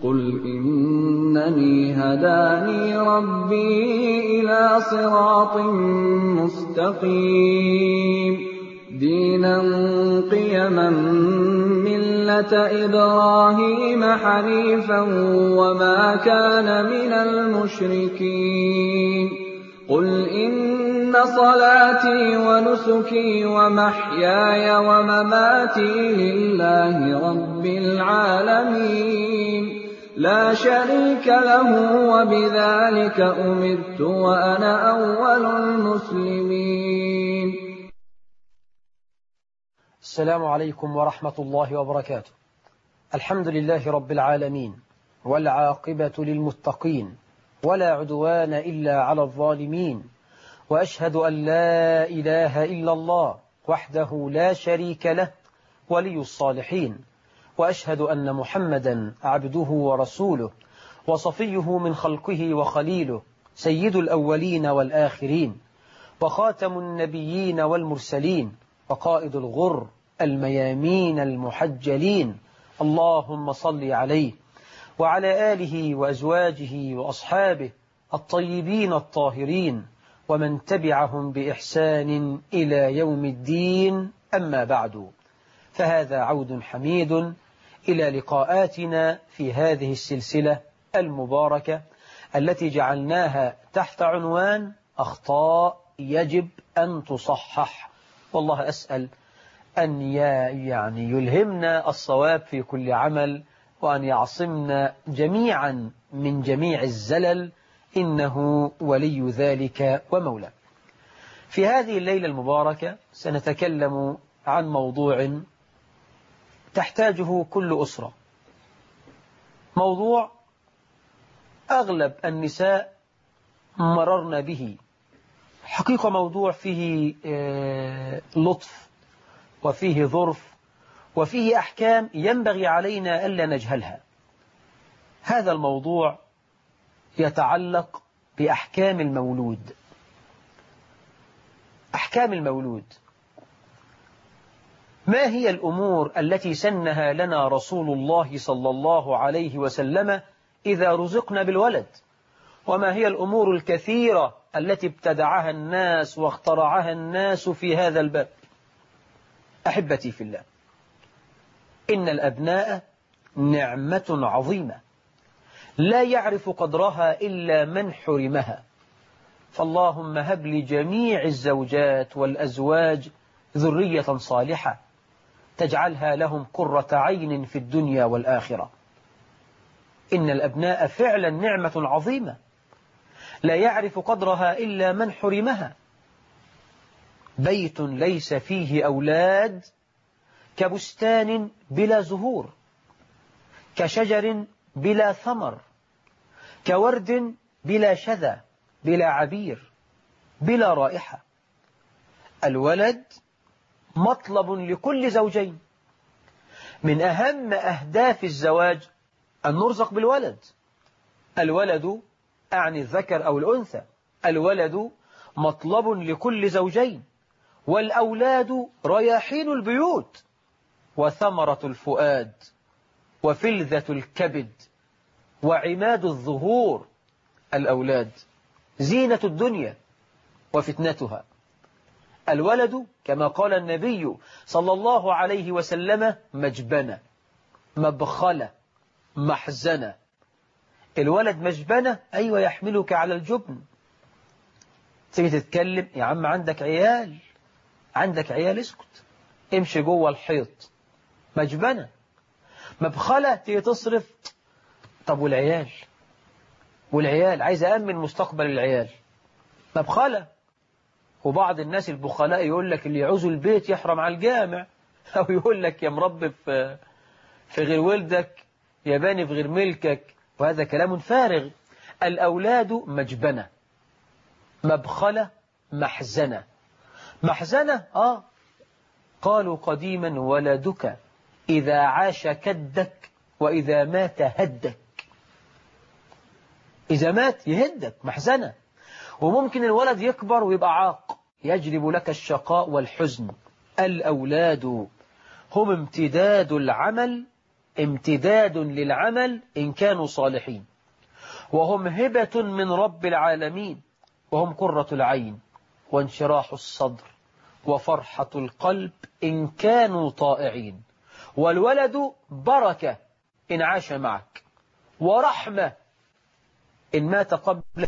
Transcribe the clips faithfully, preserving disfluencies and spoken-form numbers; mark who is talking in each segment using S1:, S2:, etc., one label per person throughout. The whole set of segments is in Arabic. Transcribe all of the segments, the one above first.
S1: قُلْ إِنَّنِي هَدَانِي رَبِّي إِلَىٰ صِرَاطٍ مُّسْتَقِيمٍ دِينًا قِيَمًا مِّلَّةَ إِبْرَاهِيمَ حَنِيفًا وَمَا كَانَ مِنَ الْمُشْرِكِينَ قُلْ إِنَّ صَلَاتِي وَنُسُكِي وَمَحْيَايَ وَمَمَاتِي لِلَّهِ رَبِّ الْعَالَمِينَ لَا شَرِيكَ لَهُ وَبِذَٰلِكَ أُمِرْتُ وَأَنَا أَوَّلُ الْمُسْلِمِينَ.
S2: السلام عليكم ورحمة الله وبركاته. الحمد لله رب العالمين، والعاقبة للمتقين، ولا عدوان إلا على الظالمين، وأشهد أن لا إله إلا الله وحده لا شريك له ولي الصالحين، وأشهد أن محمدا عبده ورسوله وصفيه من خلقه وخليله، سيد الأولين والآخرين، وخاتم النبيين والمرسلين، وقائد الغر الميامين المحجلين. اللهم صل عليه وعلى آله وأزواجه وأصحابه الطيبين الطاهرين، ومن تبعهم بإحسان إلى يوم الدين. أما بعد، فهذا عود حميد إلى لقاءاتنا في هذه السلسلة المباركة التي جعلناها تحت عنوان أخطاء يجب أن تصحح. والله أسأل أن يعني يلهمنا الصواب في كل عمل، وأن يعصمنا جميعا من جميع الزلل، إنه ولي ذلك ومولاه. في هذه الليلة المباركة سنتكلم عن موضوع تحتاجه كل أسرة، موضوع أغلب النساء مررنا به، حقيقة موضوع فيه لطف وفيه ظرف وفيه أحكام ينبغي علينا ألا نجهلها. هذا الموضوع يتعلق بأحكام المولود. أحكام المولود، ما هي الأمور التي سنها لنا رسول الله صلى الله عليه وسلم إذا رزقنا بالولد؟ وما هي الأمور الكثيرة التي ابتدعها الناس واخترعها الناس في هذا الباب؟ أحبتي في الله، إن الأبناء نعمة عظيمة لا يعرف قدرها إلا من حرمها، فاللهم هب لجميع الزوجات والأزواج ذرية صالحة تجعلها لهم قرة عين في الدنيا والآخرة. إن الأبناء فعلا نعمة عظيمة لا يعرف قدرها إلا من حرمها. بيت ليس فيه أولاد كبستان بلا زهور، كشجر بلا ثمر، كورد بلا شذى، بلا عبير، بلا رائحة. الولد مطلب لكل زوجين. من أهم أهداف الزواج أن نرزق بالولد. الولد أعني الذكر أو الأنثى. الولد مطلب لكل زوجين، والأولاد رياحين البيوت وثمرة الفؤاد وفلذة الكبد وعماد الظهور. الأولاد زينة الدنيا وفتنتها. الولد كما قال النبي صلى الله عليه وسلم مجبنة، مبخلة، محزنة. الولد مجبنة، أيوة، يحملك على الجبن. تيجي تتكلم، يا عم عندك عيال، عندك عيال، اسكت، امشي جوه الحيط. مجبنة. مبخلة، تيجي تصرف، طب والعيال والعيال عايز أأمن مستقبل العيال. مبخلة. وبعض الناس البخلاء يقول لك اللي يعوز البيت يحرم على الجامع، أو يقول لك يا مربي في في غير ولدك، يا باني في غير ملكك، وهذا كلام فارغ. الأولاد مجبنة، مبخلة، محزنة. محزنة آه قالوا قديما ولدك إذا عاش كدك وإذا مات هدك. إذا مات يهدك، محزنة. وممكن الولد يكبر ويبقى عاق، يجلب لك الشقاء والحزن. الأولاد هم امتداد العمل امتداد للعمل إن كانوا صالحين، وهم هبة من رب العالمين، وهم قرة العين وانشراح الصدر وفرحة القلب إن كانوا طائعين. والولد بركة إن عاش معك، ورحمة إن مات قبل،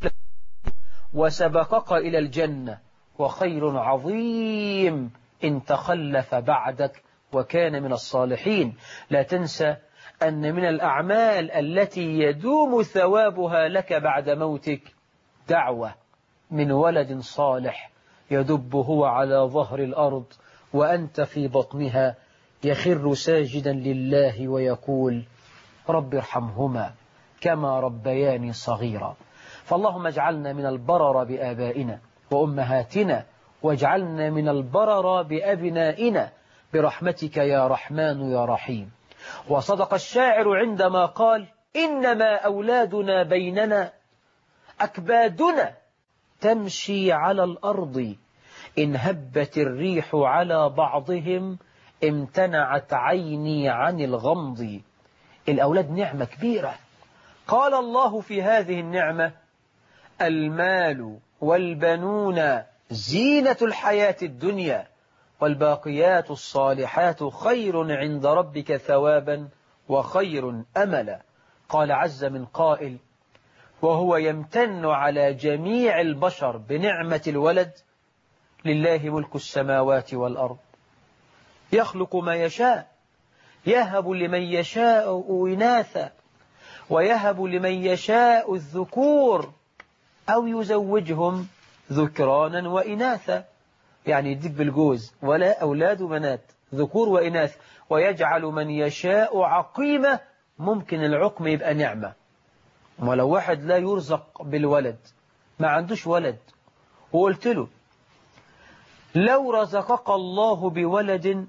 S2: وسبقك إلى الجنة، وخير عظيم إن تخلف بعدك وكان من الصالحين. لا تنسى أن من الأعمال التي يدوم ثوابها لك بعد موتك دعوة من ولد صالح يدب هو على ظهر الأرض وأنت في بطنها، يخر ساجدا لله ويقول رب ارحمهما كما ربياني صغيرا. فاللهم اجعلنا من البرر بآبائنا وأمهاتنا، واجعلنا من البرر بأبنائنا برحمتك يا رحمن يا رحيم. وصدق الشاعر عندما قال إنما أولادنا بيننا أكبادنا تمشي على الأرض، إن هبت الريح على بعضهم امتنعت عيني عن الغمض. الأولاد نعمة كبيرة. قال الله في هذه النعمة المال والبنون زينة الحياة الدنيا، والباقيات الصالحات خير عند ربك ثوابا وخير أملا. قال عز من قائل وهو يمتن على جميع البشر بنعمة الولد لله ملك السماوات والأرض يخلق ما يشاء، يهب لمن يشاء إناثا ويهب لمن يشاء الذكور أو يزوجهم ذكرانا وإناثا، يعني يديك بالجوز ولا أولاد وبنات ذكور وإناث، ويجعل من يشاء عقيمة. ممكن العقم يبقى نعمة، ولو واحد لا يرزق بالولد ما عندوش ولد وقلت له لو رزقك الله بولد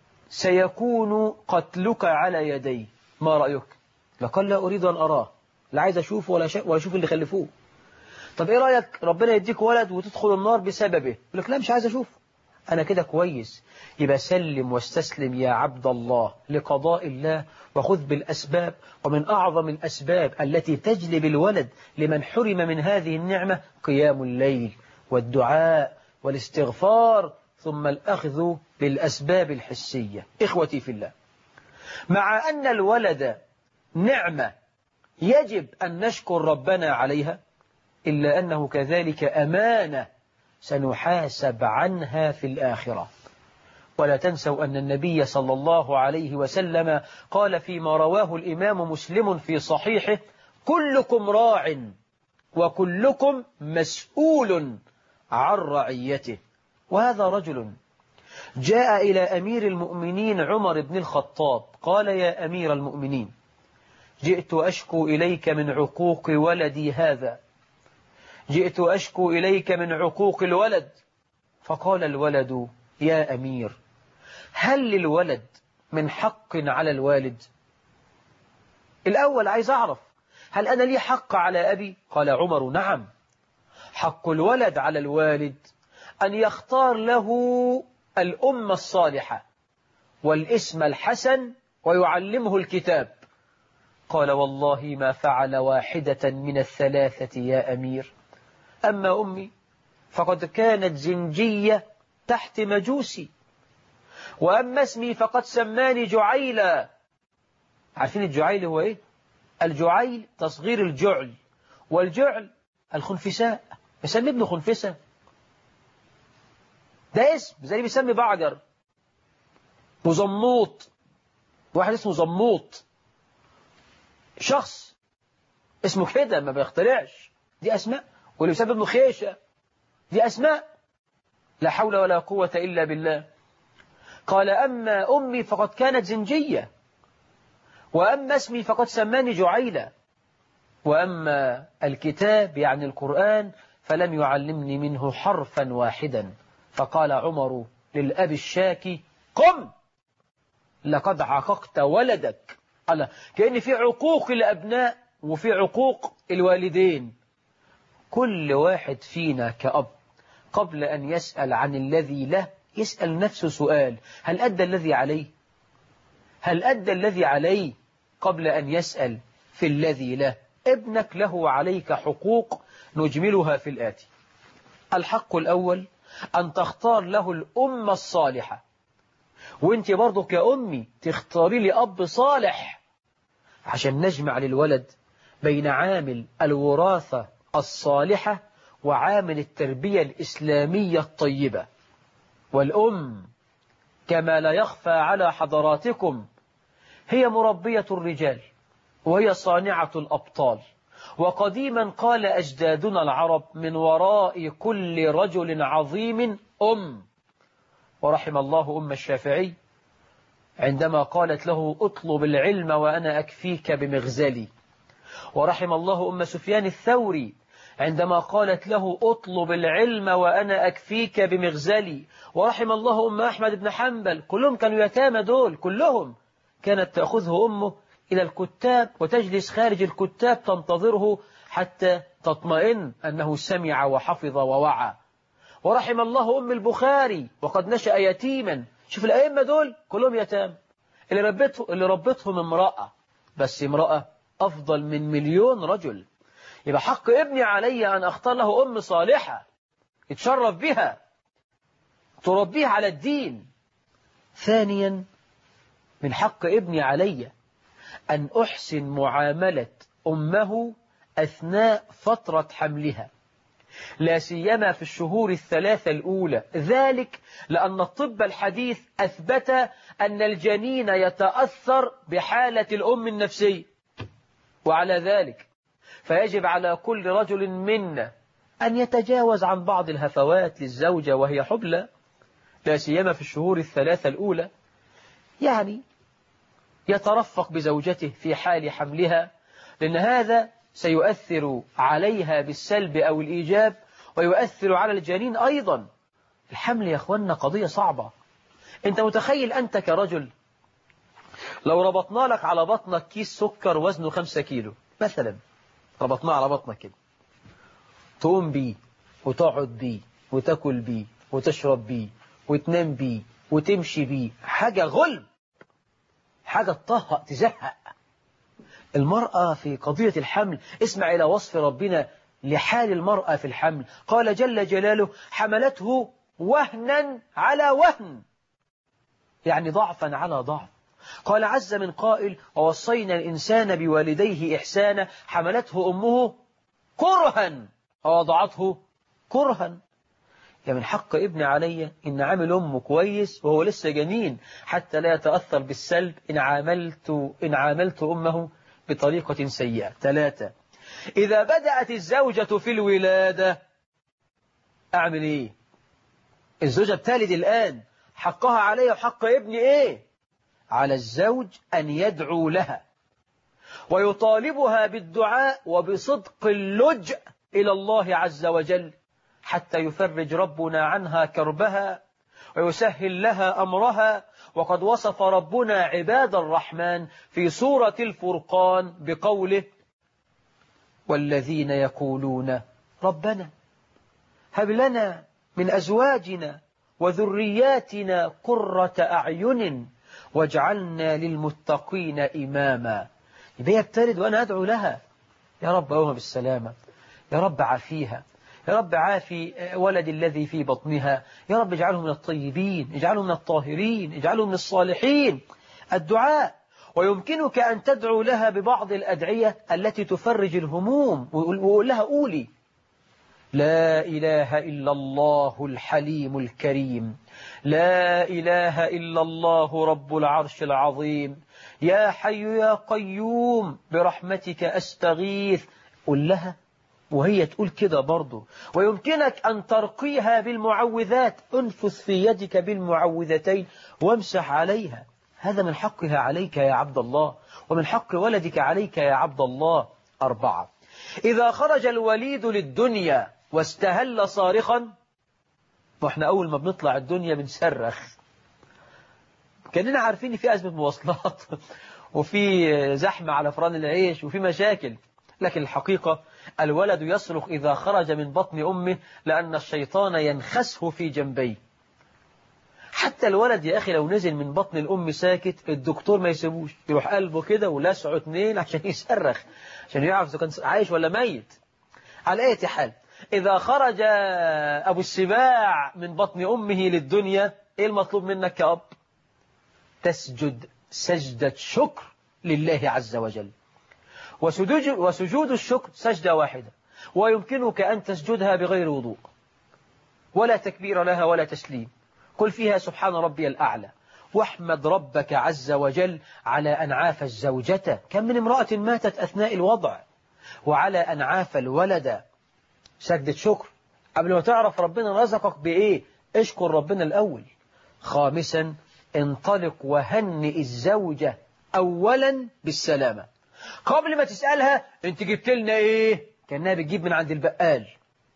S2: سيكون قتلك على يدي ما رأيك؟ لقال لا أريد أن أراه، لا عايز أشوفه ولا ولا أشوف اللي خلفوه. طب إيه رأيك ربنا يديك ولد وتدخل النار بسببه؟ يقول لك لا مش عايز أشوفه، أنا كده كويس. يبقى سلم واستسلم يا عبد الله لقضاء الله وخذ بالأسباب. ومن أعظم الأسباب التي تجلب الولد لمن حرم من هذه النعمة قيام الليل والدعاء والاستغفار، ثم الأخذ بالأسباب الحسية. إخوتي في الله، مع أن الولد نعمة يجب أن نشكر ربنا عليها، إلا أنه كذلك أمانة سنحاسب عنها في الآخرة. ولا تنسوا أن النبي صلى الله عليه وسلم قال فيما رواه الإمام مسلم في صحيحه كلكم راع وكلكم مسؤول عن رعيته. وهذا رجل جاء إلى أمير المؤمنين عمر بن الخطاب قال يا أمير المؤمنين جئت أشكو إليك من عقوق ولدي هذا، جئت أشكو إليك من عقوق الولد. فقال الولد يا أمير هل للولد من حق على الوالد؟ الأول عايز أعرف هل أنا لي حق على أبي؟ قال عمر نعم، حق الولد على الوالد أن يختار له الأم الصالحة والاسم الحسن ويعلمه الكتاب. قال والله ما فعل واحدة من الثلاثة يا أمير، أما أمي فقد كانت زنجية تحت مجوسي، وأما اسمي فقد سماني جعيلا. عارفين الجعيل هو إيه؟ الجعيل تصغير الجعل، والجعل الخنفساء، يسمي ابنه خنفسة، ده اسم زي اللي بيسمي بعجر وزموط، واحد اسمه زموط، شخص اسمه كده ما بيخترعش، دي أسماء. واللي بيسمي ابنه خيشة دي أسماء. لا حول ولا قوة إلا بالله. قال أما أمي فقد كانت زنجية، وأما اسمي فقد سماني جعيلة، وأما الكتاب يعني القرآن فلم يعلمني منه حرفا واحدا. فقال عمر للأب الشاكي قم لقد عققت ولدك. قال كأن في عقوق الأبناء وفي عقوق الوالدين. كل واحد فينا كأب قبل أن يسأل عن الذي له يسأل نفسه سؤال: هل أدى الذي عليه؟ هل أدى الذي عليه قبل أن يسأل في الذي له؟ ابنك له عليك حقوق نجملها في الآتي. الحق الأول أن تختار له الأمة الصالحة، وانت برضو كأمي تختاري لي أب صالح عشان نجمع للولد بين عامل الوراثة الصالحة وعامل التربية الإسلامية الطيبة. والأم كما لا يخفى على حضراتكم هي مربية الرجال وهي صانعة الأبطال. وقديما قال أجدادنا العرب من وراء كل رجل عظيم أم. ورحم الله أم الشافعي عندما قالت له اطلب العلم وأنا أكفيك بمغزلي. ورحم الله أم سفيان الثوري عندما قالت له اطلب العلم وأنا أكفيك بمغزلي. ورحم الله أم أحمد بن حنبل، كلهم كانوا يتامى دول، كلهم كانت تأخذه أمه إلى الكتاب وتجلس خارج الكتاب تنتظره حتى تطمئن أنه سمع وحفظ ووعى. ورحم الله أم البخاري وقد نشأ يتيما. شوف الأئمة دول كلهم يتام، اللي ربته اللي ربتهم امرأة، بس امرأة أفضل من مليون رجل. يبقى حق ابني علي أن أختار له أم صالحة يتشرف بها تربيه على الدين. ثانيا، من حق ابني علي أن أحسن معاملة أمه أثناء فترة حملها، لا سيما في الشهور الثلاثة الأولى. ذلك لأن الطب الحديث أثبت أن الجنين يتأثر بحالة الأم النفسية، وعلى ذلك فيجب على كل رجل منا أن يتجاوز عن بعض الهفوات للزوجة وهي حبلى، لا سيما في الشهور الثلاثة الأولى، يعني يترفق بزوجته في حال حملها، لأن هذا سيؤثر عليها بالسلب أو الإيجاب ويؤثر على الجنين أيضا. الحمل يا أخوانا قضية صعبة. أنت متخيل أنت كرجل لو ربطنا لك على بطنك كيس سكر وزنه خمسة كيلو مثلا، ربطناه على بطنك كده، تقوم بيه وتقعد بيه وتاكل بيه وتشرب بيه وتنام بيه وتمشي بيه، حاجة غلب، حاجة تطهق تزهق. المرأة في قضية الحمل، اسمع إلى وصف ربنا لحال المرأة في الحمل. قال جل جلاله حملته وهنا على وهن، يعني ضعفا على ضعف. قال عز من قائل ووصينا الإنسان بوالديه إحسانا حملته أمه كرها ووضعته كرها. يا من حق ابن علي إن عامل أمه كويس وهو لسه جنين حتى لا يتأثر بالسلب إن عاملت, إن عاملت أمه بطريقة سيئة. ثلاثة، إذا بدأت الزوجة في الولادة أعمل إيه؟ الزوجة بتلد الآن، حقها علي وحق ابني إيه؟ على الزوج أن يدعو لها ويطالبها بالدعاء وبصدق اللجأ إلى الله عز وجل حتى يفرج ربنا عنها كربها ويسهل لها أمرها. وقد وصف ربنا عباد الرحمن في سورة الفرقان بقوله والذين يقولون ربنا هب لنا من أزواجنا وذرياتنا قرة أعين واجعلنا للمتقين إماما. يبقى يبتلد وأنا أدعو لها، يا رب أوها بالسلامة، يا رب عافيها، يا رب عافي ولد الذي في بطنها، يا رب اجعله من الطيبين، اجعله من الطاهرين، اجعله من الصالحين. الدعاء، ويمكنك أن تدعو لها ببعض الأدعية التي تفرج الهموم، وقول لها قولي لا إله إلا الله الحليم الكريم، لا إله إلا الله رب العرش العظيم، يا حي يا قيوم برحمتك أستغيث. قل لها وهي تقول كده برضه. ويمكنك أن ترقيها بالمعوذات، انفث في يدك بالمعوذتين وامسح عليها. هذا من حقها عليك يا عبد الله، ومن حق ولدك عليك يا عبد الله. أربعة، إذا خرج الوليد للدنيا واستهل صارخا، وإحنا أول ما بنطلع الدنيا بنصرخ، كأننا عارفين في أزمة مواصلات وفي زحمة على فران العيش وفي مشاكل، لكن الحقيقة الولد يصرخ إذا خرج من بطن أمه لأن الشيطان ينخسه في جنبيه حتى الولد يا أخي لو نزل من بطن الأم ساكت الدكتور ما يسيبوش، يروح قلبه كده ولسعه اتنين عشان يصرخ عشان يعرف إذا كان عايش ولا ميت. على أي حال إذا خرج أبو السباع من بطن أمه للدنيا، إيه المطلوب منك كأب؟ تسجد سجدة شكر لله عز وجل. وسجود, وسجود الشكر سجدة واحدة، ويمكنك أن تسجدها بغير وضوء ولا تكبير لها ولا تسليم. قل فيها سبحان ربي الأعلى، واحمد ربك عز وجل على أن عاف الزوجة، كم من امرأة ماتت أثناء الوضع، وعلى أن عاف الولد. سجدة شكر. قبل ما تعرف ربنا رزقك بإيه اشكر ربنا الأول. خامسا انطلق وهنئ الزوجة أولا بالسلامة، قبل ما تسألها انت جبت لنا ايه، كأنها بتجيب من عند البقال.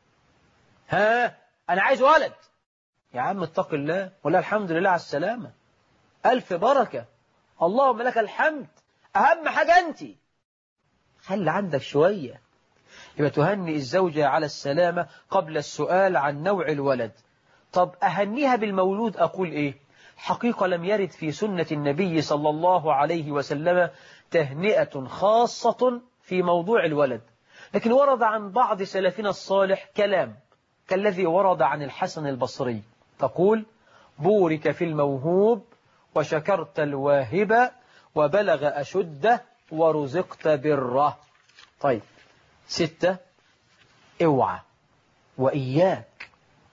S2: ها انا عايز ولد، يا عم اتق الله ولا الحمد لله على السلامة، ألف بركة، اللهم لك الحمد، أهم حاجة أنت خلي عندك شوية. يبقى تهنئ الزوجة على السلامة قبل السؤال عن نوع الولد. طب أهنيها بالمولود أقول إيه؟ حقيقة لم يرد في سنة النبي صلى الله عليه وسلم تهنئة خاصة في موضوع الولد، لكن ورد عن بعض سلفنا الصالح كلام كالذي ورد عن الحسن البصري، تقول بورك في الموهوب وشكرت الواهب وبلغ أشده ورزقت بره. طيب ستة، اوعى وإياك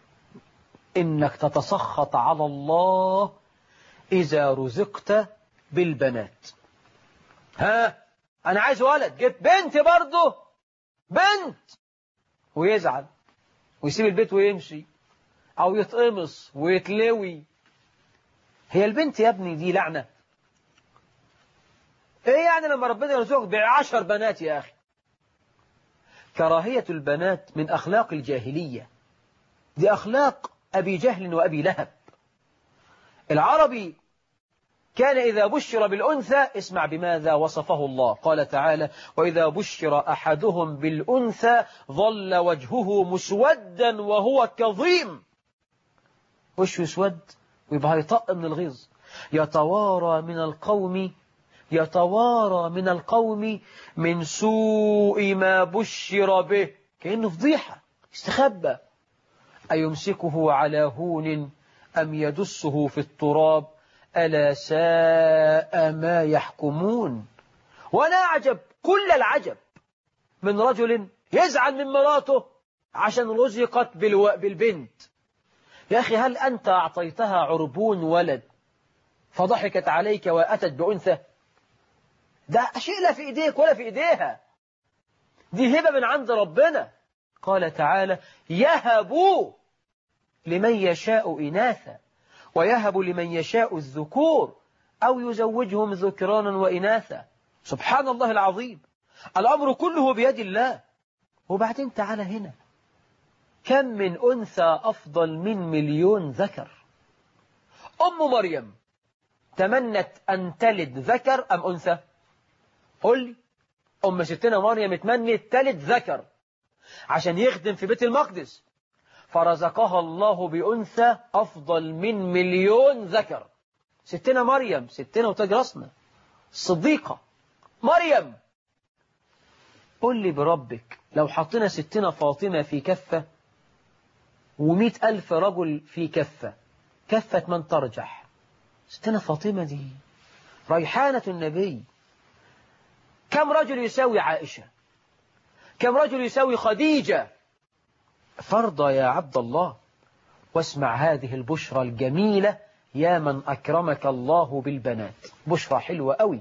S2: إنك تتسخط على الله إذا رزقت بالبنات. ها أنا عايز ولد، جبت بنت برضه بنت، ويزعل ويسيب البيت ويمشي أو يتقمص ويتلوي. هي البنت يا ابني دي لعنة؟ إيه يعني لما ربنا يرزقك بعشر بنات يا أخي؟ كراهية البنات من أخلاق الجاهلية، دي أخلاق أبي جهل وأبي لهب. العربي كان إذا بشر بالأنثى، اسمع بماذا وصفه الله، قال تعالى وإذا بشر أحدهم بالأنثى ظل وجهه مسودا وهو كظيم. وشه يسود ويبقى يطق من الغيظ، يتوارى من القوم يتوارى من القوم من سوء ما بشر به، كأنه فضيحة، استخبى. أيمسكه على هون أم يدسه في التراب ألا ساء ما يحكمون. ولا أعجب كل العجب من رجل يزعل من مراته عشان رزقت بالو... بالبنت. يا أخي هل أنت أعطيتها عربون ولد فضحكت عليك وأتت بأنثى؟ ده شيء لا في إيديك ولا في إيديها، دي هبة من عند ربنا. قال تعالى يهبوا لمن يشاء إناثا ويهب لمن يشاء الذكور أو يزوجهم ذكرانا وإناثا. سبحان الله العظيم، الأمر كله بيد الله. وبعدين تعالى هنا، كم من أنثى أفضل من مليون ذكر. أم مريم تمنت أن تلد ذكر أم أنثى؟ قل لي. أم ستنا مريم تمنت تلد ذكر عشان يخدم في بيت المقدس، فرزقها الله بأنثى أفضل من مليون ذكر. ستنا مريم، ستنا وتاج راسنا، الصديقة مريم. قل لي بربك لو حطينا ستنا فاطمة في كفة ومئة ألف رجل في كفة، كفة من ترجح؟ ستنا فاطمة دي ريحانة النبي. كم رجل يساوي عائشة؟ كم رجل يساوي خديجة؟ فرضى يا عبد الله. واسمع هذه البشرى الجميلة يا من أكرمك الله بالبنات، بشرى حلوة قوي.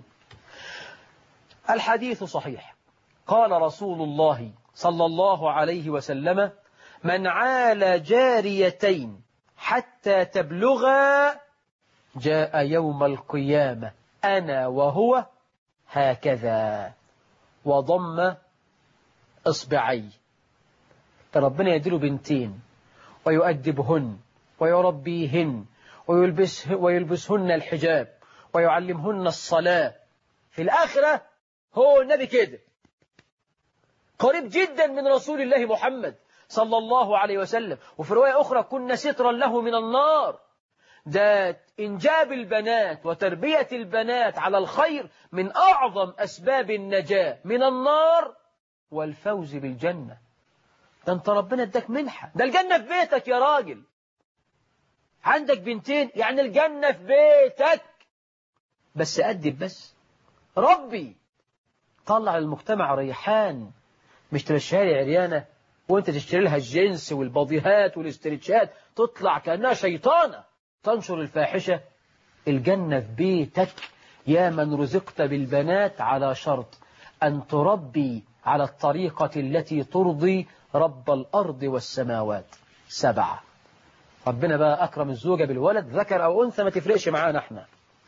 S2: الحديث صحيح، قال رسول الله صلى الله عليه وسلم من عال جاريتين حتى تبلغا جاء يوم القيامة أنا وهو هكذا وضم إصبعي. ربنا يديله بنتين ويؤدبهن ويربيهن ويلبس ويلبسهن الحجاب ويعلمهن الصلاة. في الآخرة هو النبي كده قريب جدا من رسول الله محمد صلى الله عليه وسلم. وفي رواية أخرى كنا سترا له من النار. ده إنجاب البنات وتربية البنات على الخير من أعظم أسباب النجاة من النار والفوز بالجنة. ده أنت ربنا اداك منحة، ده الجنة في بيتك يا راجل. عندك بنتين يعني الجنة في بيتك، بس أدب بس ربي طلع المجتمع ريحان، مش تمشيها لي عريانة وانت تشتري لها الجنس والبضيهات والاسترتشات تطلع كأنها شيطانة تنشر الفاحشة. الجنة في بيتك يا من رزقت بالبنات على شرط أن تربي على الطريقة التي ترضي رب الأرض والسماوات. سبعة. ربنا بقى أكرم الزوجة بالولد ذكر أو أنثى ما تفرقش معانا احنا.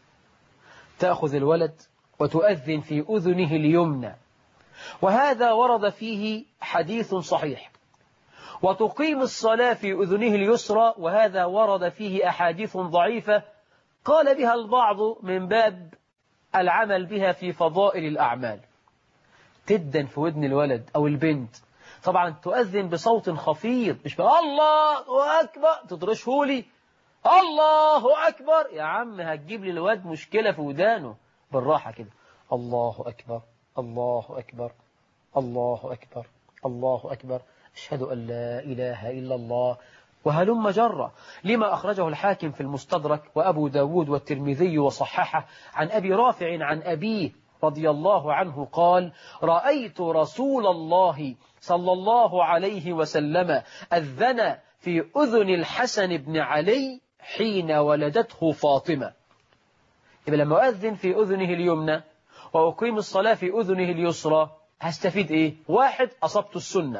S2: تأخذ الولد وتؤذن في أذنه اليمنى، وهذا ورد فيه حديث صحيح، وتقيم الصلاة في أذنه اليسرى، وهذا ورد فيه أحاديث ضعيفة قال بها البعض من باب العمل بها في فضائل الأعمال. تدن في ودن الولد أو البنت، طبعا تؤذن بصوت خفيض، مش بقى الله أكبر تطرشهولي الله أكبر. يا عم هتجيب لي الواد مشكلة في ودانه، بالراحة كده. الله أكبر الله أكبر الله أكبر الله أكبر أشهد أن لا إله إلا الله، وهلم جرة. لما أخرجه الحاكم في المستدرك وأبو داود والترمذي وصححه عن أبي رافع عن أبيه رضي الله عنه قال: رأيت رسول الله صلى الله عليه وسلم أذن في أذن الحسن بن علي حين ولدته فاطمة. يبقى لما أذن في أذنه اليمنى وأقيم الصلاة في أذنه اليسرى هستفيد إيه؟ واحد، أصبت السنة.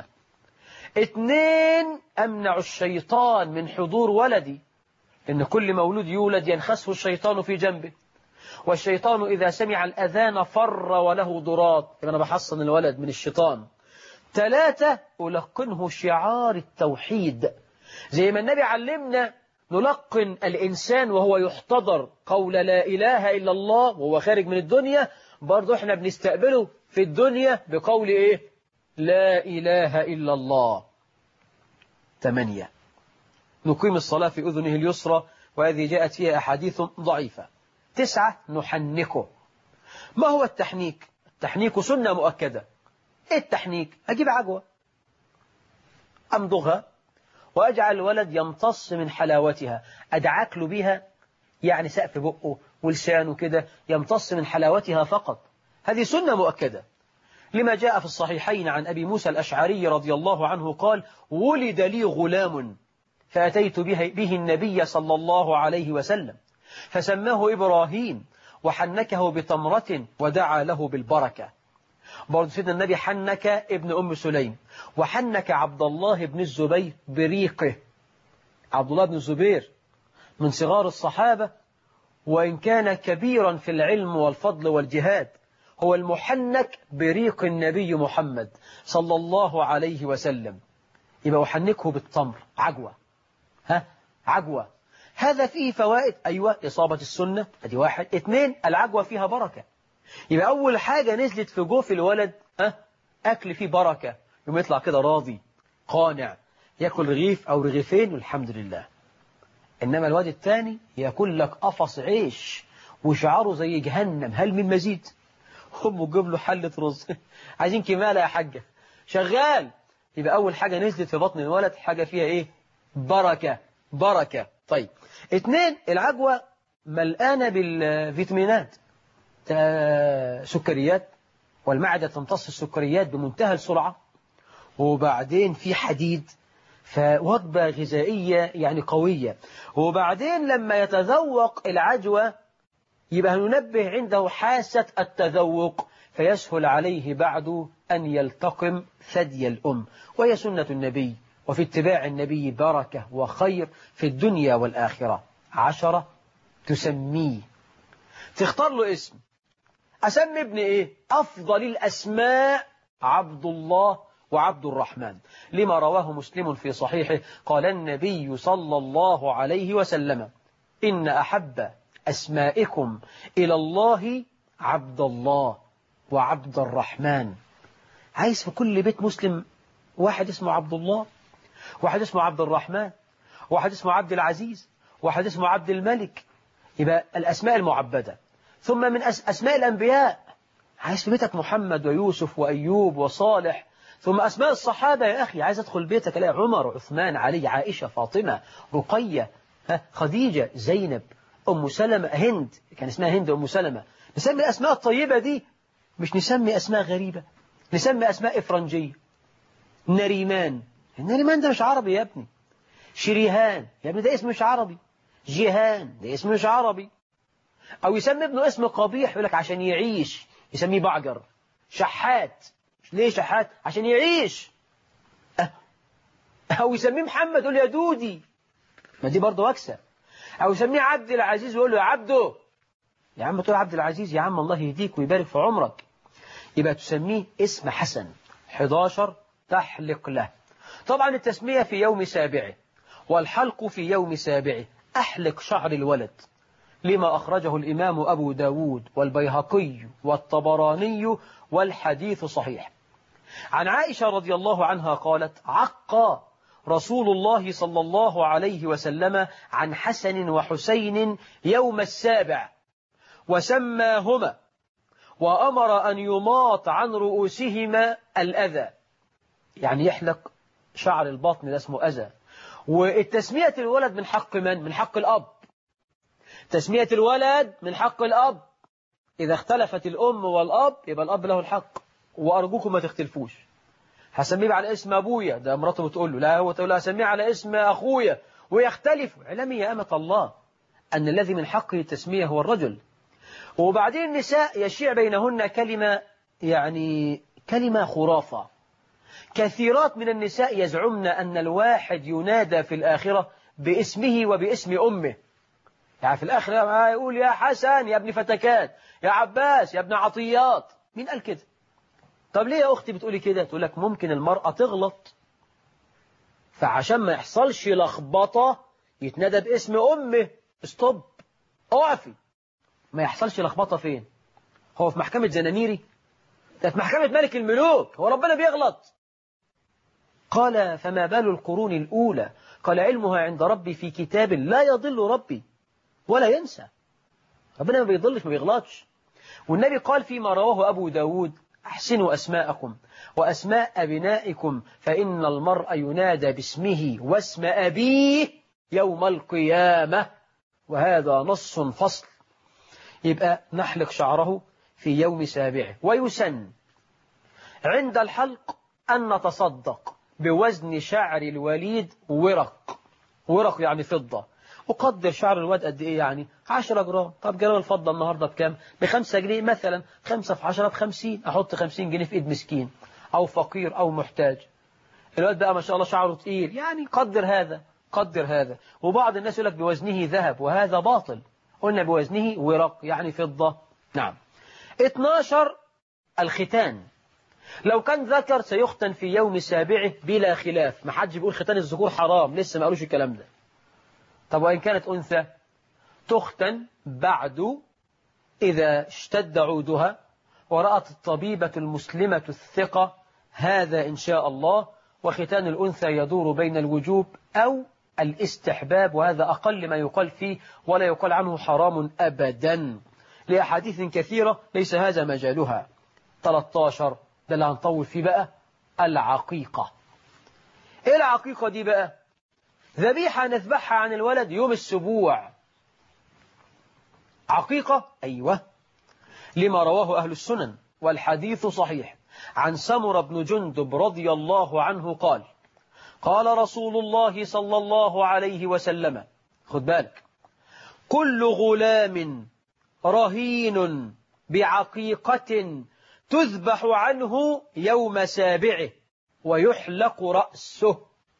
S2: اثنين، أمنع الشيطان من حضور ولدي، لأن كل مولود يولد ينخسه الشيطان في جنبه، والشيطان إذا سمع الأذان فر وله ضراط، يبقى أنا بحصن الولد من الشيطان. ثلاثة، ألقنه شعار التوحيد، زي ما النبي علمنا نلقن الإنسان وهو يحتضر قول لا إله إلا الله وهو خارج من الدنيا، برضو احنا بنستقبله في الدنيا بقول إيه؟ لا إله إلا الله. ثمانية، نقيم الصلاة في أذنه اليسرى، وهذه جاءت فيها أحاديث ضعيفة. تسعة، نحنكه. ما هو التحنيك؟ التحنيك سنة مؤكدة. إيه التحنيك؟ أجيب عجوة أمضغها وأجعل الولد يمتص من حلاوتها، أدعك له بها، يعني سقف بقه ولسانه كده يمتص من حلاوتها فقط. هذه سنة مؤكدة، لما جاء في الصحيحين عن أبي موسى الأشعري رضي الله عنه قال: ولد لي غلام فأتيت به, به النبي صلى الله عليه وسلم فسماه إبراهيم وحنكه بتمرة ودعا له بالبركة. برضو سيدنا النبي حنك ابن أم سليم، وحنك عبد الله بن الزبير بريقه. عبد الله بن الزبير من صغار الصحابة، وإن كان كبيرا في العلم والفضل والجهاد، هو المحنك بريق النبي محمد صلى الله عليه وسلم. يبقى أحنكه بالتمر، عجوة، ها عجوة. هذا فيه فوائد، أيوة، إصابة السنة، أدي واحد. اثنين، العجوة فيها بركة. يبقى أول حاجة نزلت في جوف الولد ها أكل فيه بركة، يوم يطلع كده راضي قانع، يأكل رغيف أو رغيفين والحمد لله. إنما الواد الثاني يأكل لك قفص عيش وشعاره زي جهنم، هل من مزيد؟ أمه تجيب له حلة رز عايزين كمالة يا حاجة، شغال. يبقى أول حاجة نزلت في بطن الولد حاجة فيها إيه؟ بركة، بركة. طيب، اثنين، العجوة ملقانة بالفيتامينات، سكريات، والمعدة تمتص السكريات بمنتهى السرعة، وبعدين في حديد، فوجبة غذائية يعني قوية. وبعدين لما يتذوق العجوة يبقى ننبه عنده حاسة التذوق، فيسهل عليه بعد أن يلتقم ثدي الأم، وهي سنة النبي، وفي اتباع النبي بركة وخير في الدنيا والآخرة. عشرة، تسميه، تختار له اسم. أسمي ابن إيه؟ أفضل الأسماء عبد الله وعبد الرحمن، لما رواه مسلم في صحيحه قال النبي صلى الله عليه وسلم: إن أحب أسمائكم إلى الله عبد الله وعبد الرحمن. عايز في كل بيت مسلم واحد اسمه عبد الله، واحد اسمه عبد الرحمن، واحد اسمه عبد العزيز، واحد اسمه عبد الملك، يبقى الأسماء المعبدة. ثم من أسماء الأنبياء عايز في بيتك محمد ويوسف وأيوب وصالح. ثم أسماء الصحابة يا أخي، عايز أدخل بيتك ألاقي عمر عثمان علي عائشة فاطمة رقية خديجة زينب أم سلمة هند، كان اسمها هند أم سلمة. نسمي الأسماء الطيبة دي، مش نسمي أسماء غريبة، نسمي أسماء إفرنجية. نريمان، النريمان ده مش عربي يا ابني. شريهان يا ابني ده اسم مش عربي. جيهان ده اسم مش عربي. أو يسمي ابنه اسم قبيح يقول لك عشان يعيش يسميه بعجر. شحات، ليه شحات؟ عشان يعيش. أو يسميه محمد يقول يا دودي، ما دي برضه وكسة. أو يسميه عبد العزيز ويقول له يا عبده. يا عم تقول عبد العزيز يا عم الله يهديك ويبارك في عمرك. يبقى تسميه اسم حسن. حداشر تحلق له. طبعا التسمية في يوم سابعه والحلق في يوم سابعه. أحلق شعر الولد لما أخرجه الإمام أبو داود والبيهقي والطبراني والحديث صحيح. عن عائشة رضي الله عنها قالت: عق رسول الله صلى الله عليه وسلم عن حسن وحسين يوم السابع وسماهما وأمر أن يماط عن رؤوسهما الأذى. يعني يحلق شعر البطن ده اسمه أذى. والتسمية الولد من حق من؟ من حق الأب. تسمية الولد من حق الأب. إذا اختلفت الأم والأب يبقى الأب له الحق، وأرجوكم ما تختلفوش. هسميه على اسم أبويا، ده مراته بتقول له لا، هو تقول له هسميه على اسم أخويا، ويختلفوا. علمي يا أمة الله أن الذي من حقه التسمية هو الرجل. وبعدين النساء يشيع بينهن كلمة، يعني كلمة خرافة. كثيرات من النساء يزعمن أن الواحد ينادى في الآخرة باسمه وباسم أمه. يعني في الآخرة يقول يا حسن يا ابن فتكات، يا عباس يا ابن عطيات. مين قال كده؟ طب ليه يا أختي بتقولي كده؟ تقول لك ممكن المرأة تغلط، فعشان ما يحصلش لخبطة يتنادى باسم أمه. استوب، اقفي. ما يحصلش لخبطة فين؟ هو في محكمة زنانيري؟ ده في محكمة ملك الملوك. هو ربنا بيغلط؟ قال: فما بال القرون الأولى؟ قال: علمها عند ربي في كتاب لا يضل ربي ولا ينسى. ربنا ما بيضلش ما بيغلطش. والنبي قال فيما رواه أبو داود: أحسنوا أسماءكم وأسماء أبنائكم فإن المرء ينادى باسمه واسم أبيه يوم القيامة. وهذا نص فصل. يبقى نحلق شعره في يوم سابعه. ويسن عند الحلق أن نتصدق بوزن شعر الوليد ورق. ورق يعني فضة. أقدر شعر الواد قد إيه؟ يعني عشرة جرام. طب جرام الفضة النهاردة بكام؟ بخمسة جنيه مثلا. خمسة في عشرة بخمسين. أحط خمسين جنيه في إيد مسكين أو فقير أو محتاج. الواد بقى ما شاء الله شعره تقيل، يعني قدر هذا قدر هذا. وبعض الناس يقول لك بوزنه ذهب، وهذا باطل. قلنا بوزنه ورق يعني فضة. نعم. اتناشر الختان. لو كان ذكر سيختن في يوم سابعه بلا خلاف. ما حدش بيقول ختان الذكور حرام، لسه ما قالوش الكلام ده. طب وإن كانت أنثى تختن بعد إذا اشتد عودها ورأت الطبيبة المسلمة الثقة هذا إن شاء الله. وختان الأنثى يدور بين الوجوب أو الاستحباب، وهذا أقل ما يقال فيه، ولا يقال عنه حرام أبدا لأحاديث كثيرة ليس هذا مجالها. ثلاثة عشر ده اللي هنطول فيه بقى، العقيقة. إيه العقيقة دي بقى؟ ذبيحة نذبحها عن الولد يوم السبوع. عقيقة، أيوة، لما رواه أهل السنن والحديث صحيح عن سمر بن جندب رضي الله عنه قال: قال رسول الله صلى الله عليه وسلم، خد بالك، كل غلام رهين بعقيقة تذبح عنه يوم سابعه ويحلق رأسه.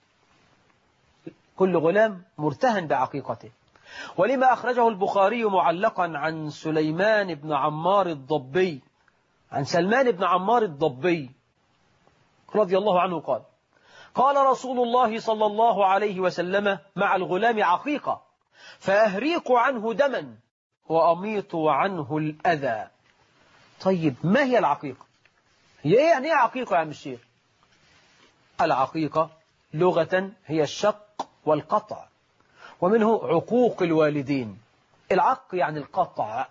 S2: كل غلام مرتهن بعقيقته. ولما أخرجه البخاري معلقا عن سليمان بن عمار الضبي عن سلمان بن عمار الضبي رضي الله عنه قال: قال رسول الله صلى الله عليه وسلم: مع الغلام عقيقة فأهريق عنه دما وأميط عنه الأذى. طيب ما هي العقيقة؟ هي إيه يعني إيه عقيقة يا عم الشيخ؟ العقيقة لغة هي الشق والقطع، ومنه عقوق الوالدين. العق يعني القطع،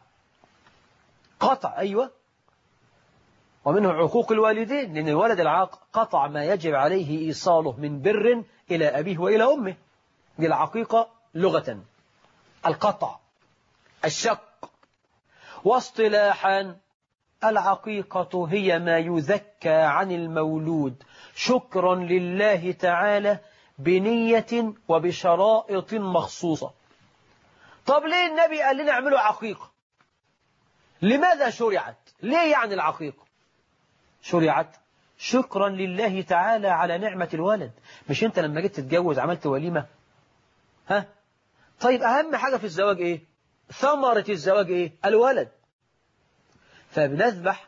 S2: قطع، أيوة. ومنه عقوق الوالدين، لأن الولد العاق قطع ما يجب عليه إيصاله من بر إلى أبيه وإلى أمه. دي العقيقة لغة، القطع، الشق. واصطلاحا العقيقة هي ما يذكى عن المولود شكرا لله تعالى بنية وبشرائط مخصوصة. طب ليه النبي قال لنا اعملوا عقيقة؟ لماذا شرعت؟ ليه يعني العقيقة شرعت؟ شكرا لله تعالى على نعمة الولد. مش انت لما جيت تتجوز عملت وليمة؟ ها؟ طيب أهم حاجة في الزواج إيه؟ ثمرة الزواج إيه؟ الولد. فبنذبح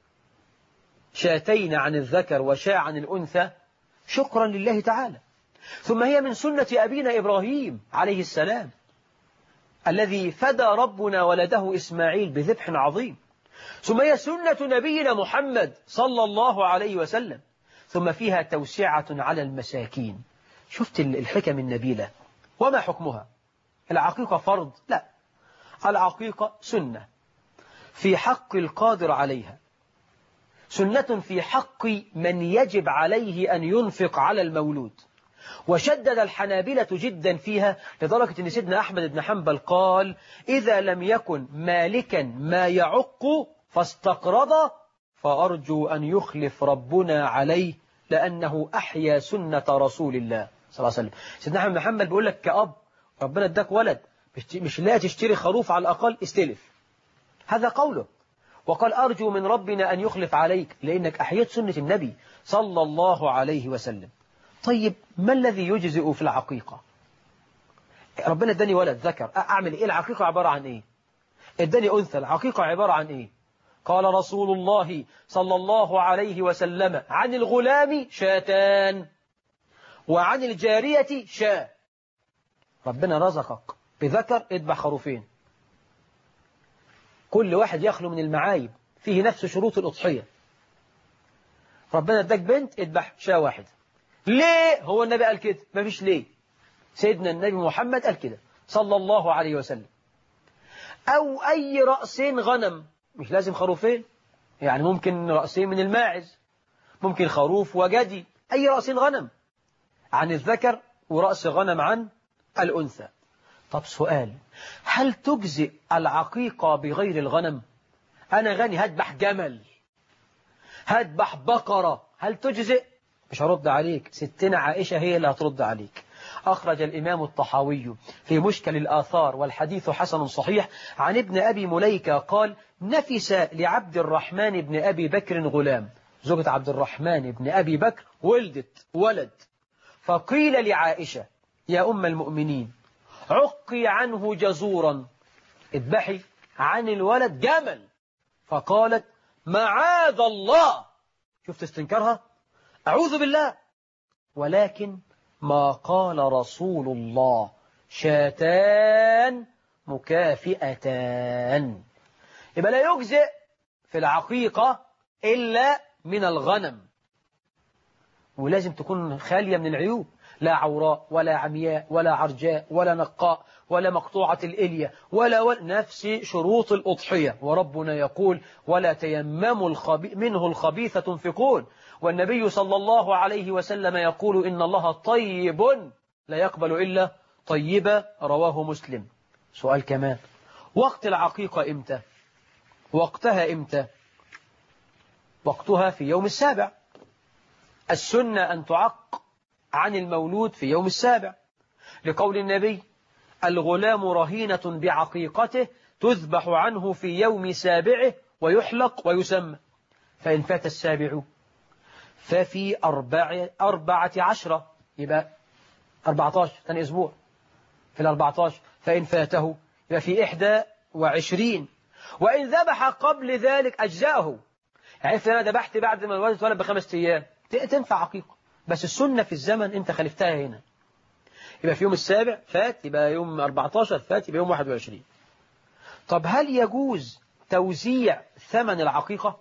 S2: شاتين عن الذكر وشاة عن الأنثى شكرا لله تعالى. ثم هي من سنة أبينا إبراهيم عليه السلام الذي فدى ربنا ولده إسماعيل بذبح عظيم. ثم هي سنة نبينا محمد صلى الله عليه وسلم. ثم فيها توسعة على المساكين. شفت الحكم النبيلة. وما حكمها؟ العقيقة فرض؟ لا، العقيقة سنة في حق القادر عليها، سنة في حق من يجب عليه أن ينفق على المولود. وشدد الحنابلة جدا فيها لدرجة أن سيدنا أحمد بن حنبل قال: إذا لم يكن مالكا ما يعق فاستقرض فأرجو أن يخلف ربنا عليه لأنه أحيا سنة رسول الله صلى الله عليه وسلم. سيدنا أحمد بن حنبل بيقول لك كأب ربنا اداك ولد مش لا تشتري خروف على الأقل، استلف. هذا قوله. وقال: أرجو من ربنا أن يخلف عليك لأنك أحييت سنة النبي صلى الله عليه وسلم. طيب ما الذي يجزئ في العقيقة؟ ربنا اداني ولد ذكر، أعمل إيه؟ العقيقة عبارة عن إيه؟ اداني أنثى، العقيقة عبارة عن إيه؟ قال رسول الله صلى الله عليه وسلم: عن الغلام شاتان وعن الجارية شاة. ربنا رزقك بذكر، اذبح خروفين، كل واحد يخلو من المعايب، فيه نفس شروط الأضحية. ربنا اداك بنت، اذبح شاة واحدة. ليه؟ هو النبي قال كده؟ ما فيش ليه. سيدنا النبي محمد قال كده صلى الله عليه وسلم. أو أي رأسين غنم، مش لازم خروفين، يعني ممكن رأسين من الماعز، ممكن خروف وجدي، أي رأسين غنم عن الذكر ورأس غنم عن الأنثى. طب سؤال، هل تجزئ العقيقة بغير الغنم؟ أنا غني هذبح جمل، هذبح بقرة، هل تجزئ؟ مش هرد عليك، ستنا عائشة هي اللي هترد عليك. أخرج الإمام الطحاوي في مشكل الآثار والحديث حسن صحيح عن ابن أبي مليكة قال: نفس لعبد الرحمن بن أبي بكر غلام، زوجة عبد الرحمن بن أبي بكر ولدت ولد، فقيل لعائشة: يا أم المؤمنين عقي عنه جزورا، اذبحي عن الولد جمل. فقالت: معاذ الله. شفت استنكارها؟ أعوذ بالله. ولكن ما قال رسول الله: شاتان مكافئتان. يبقى لا يجزئ في العقيقة إلا من الغنم، ولازم تكون خالية من العيوب، لا عوراء ولا عمياء ولا عرجاء ولا نقاء ولا مقطوعة الإلية ولا, ولا نفس شروط الأضحية. وربنا يقول: ولا تيمموا الخبي منه الخبيث تنفقون. والنبي صلى الله عليه وسلم يقول: إن الله طيب لا يقبل إلا طيبا، رواه مسلم. سؤال كمان، وقت العقيقة إمتى؟ وقتها إمتى؟ وقتها في يوم السابع. السنة أن تعق عن المولود في يوم السابع، لقول النبي: الغلام رهينة بعقيقته تذبح عنه في يوم سابعه ويحلق ويسمى. فإن فات السابع ففي أربع أربعة عشرة، يبقى أربعة عشر ثاني أسبوع في الأربعة عشر. فإن فاته يبقى في إحدى وعشرين. وإن ذبح قبل ذلك أجزاءه. يعني أنا ذبحت بعد ما الولد اتولد بخمس أيام، تنفع عقيقة، بس السنة في الزمن أنت خلفتها هنا. يبقى في يوم السابع فات، يبقى يوم أربعة عشر فات، يبقى يوم واحد وعشرين. طب هل يجوز توزيع ثمن العقيقة؟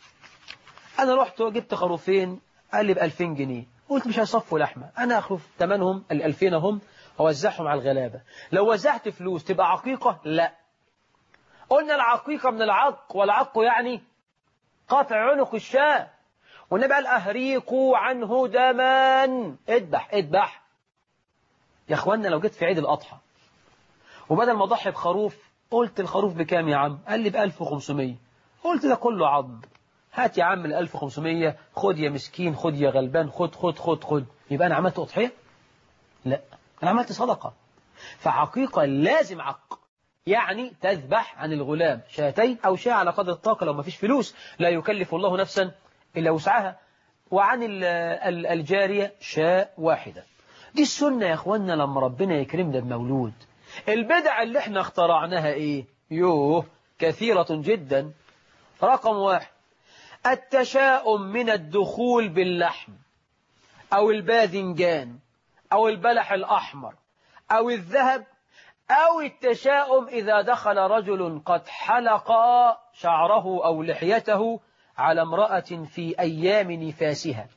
S2: أنا رحت وجبت خروفين، قال لي بألفين جنيه، قلت مش هيصفوا لحمة، أنا أخرف ثمنهم الألفين هم أوزعهم على الغلابة. لو وزعت فلوس تبقى عقيقة؟ لا. قلنا العقيقة من العق، والعق يعني قطع عنق الشاة، والنبي قال أهريقوا عنه دما، اذبح اذبح. يا اخوانا لو جيت في عيد الأضحى وبدل ما أضحي بخروف قلت الخروف بكام يا عم؟ قال لي بألف وخمسمية. قلت ده كله عض، هات يا عم الألف وخمسمية، خد يا مسكين، خد يا غلبان، خد خد خد خد. يبقى أنا عملت أضحية؟ لا، أنا عملت صدقة. فعقيقة لازم عق، يعني تذبح عن الغلام شاتين أو شاة على قدر الطاقة لو ما فيش فلوس، لا يكلف الله نفسا إلا وسعها، وعن الجارية شاة واحدة. دي السنة يا أخوانا لما ربنا يكرمنا بمولود. البدع اللي احنا اخترعناها ايه؟ يوه كثيرة جدا. رقم واحد، التشاؤم من الدخول باللحم أو الباذنجان أو البلح الأحمر أو الذهب، أو التشاؤم إذا دخل رجل قد حلق شعره أو لحيته على امرأة في أيام نفاسها،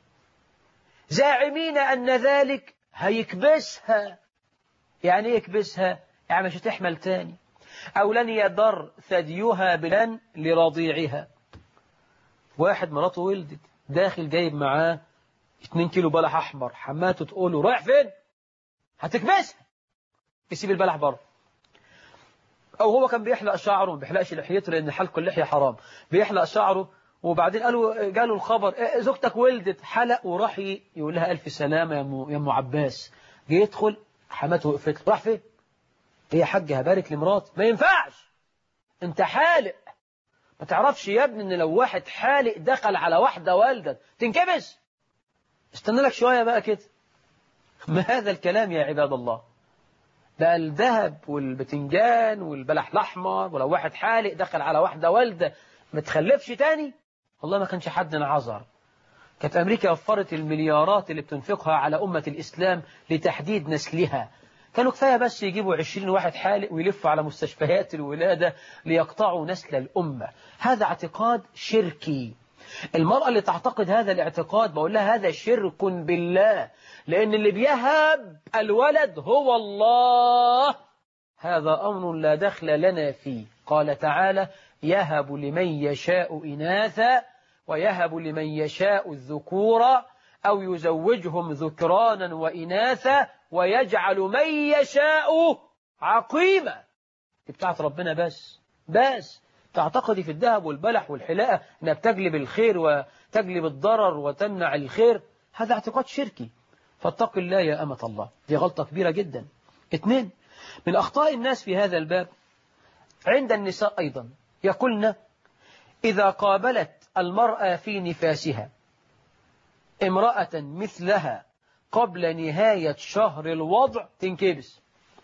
S2: زاعمين أن ذلك هيكبسها. يعني يكبسها؟ يعني مش هتحمل تاني، أو لن يضر ثديها بلن لرضيعها. واحد مراته ولدت، داخل جايب معاه اتنين كيلو بلح أحمر، حماته تقول له رايح فين؟ هتكبسها، يسيب البلح بره. أو هو كان بيحلق شعره، ما بيحلقش لحيته لأن حلق اللحية حرام، بيحلق شعره وبعدين قالوا جاله الخبر زوجتك ولدت، حلق وراح يقول لها ألف سلامة يا أم يا أم عباس. جه يدخل حماته وقفت، راح فين؟ هي يا حاج هبارك لمراتي. ما ينفعش، أنت حالق. ما تعرفش يا ابني إن لو واحد حالق دخل على واحدة والدة تنكبس؟ استنى لك شوية بقى كده. ما هذا الكلام يا عباد الله؟ ده الذهب والبتنجان والبلح الأحمر، ولو واحد حالق دخل على واحدة والدة ما تخلفش تاني؟ والله ما كانش حد عذر. كانت أمريكا وفرت المليارات اللي بتنفقها على أمة الإسلام لتحديد نسلها، كانوا كفاية بس يجيبوا عشرين واحد حالق ويلفوا على مستشفيات الولادة ليقطعوا نسل الأمة. هذا اعتقاد شركي. المرأة اللي تعتقد هذا الاعتقاد بقول لها هذا شرك بالله، لأن اللي بيهب الولد هو الله. هذا أمر لا دخل لنا فيه. قال تعالى يهب لمن يشاء إناثا ويهب لمن يشاء الذكور أو يزوجهم ذكرانا وإناثا ويجعل من يشاء عقيما. دي بتاعت ربنا بس. بس تعتقدي في الذهب والبلح والحلاقة أنها بتجلب الخير وتجلب الضرر وتمنع الخير، هذا اعتقاد شركي. فاتق الله يا أمة الله، دي غلطة كبيرة جدا. اثنين، من أخطاء الناس في هذا الباب عند النساء أيضا، يقولن إذا قابلت المرأة في نفاسها امرأة مثلها قبل نهاية شهر الوضع تنكبس.